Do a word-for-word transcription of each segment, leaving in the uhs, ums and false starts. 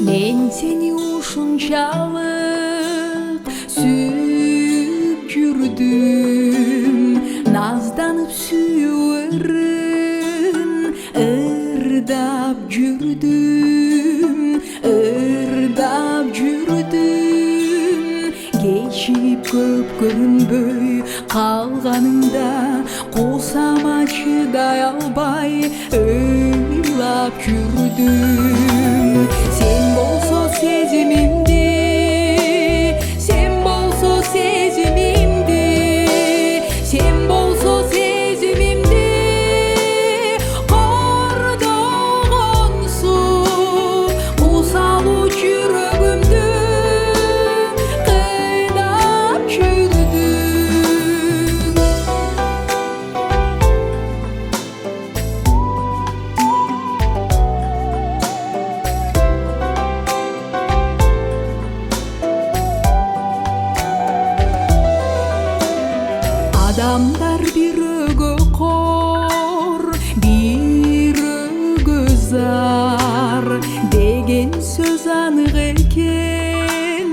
Men seni ушунчалык сүйүп жүрдүм, назданып сүйөрүн ырдап жүрдүм, ырдап жүрдүм. Кечип көп көрүнбөй калганыңда кусама чыдай албай ыйлап жүрдүм. Sen болсо сезимимди, sen болсо сезимимди, sen болсо сезимимди кордогонсуң, кусалуу жүрөгүмдү кыйнап жүрдүң. Адамдар бирөөгө кор, бирөөгө зар деген сөз анык экен.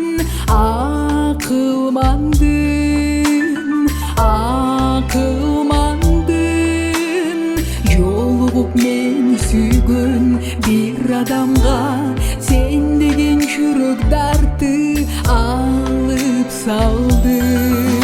Акылмандым, акылмандым, жолугуп мени сүйгөн бир адамга сен деген жүрөк дарты алып салдым.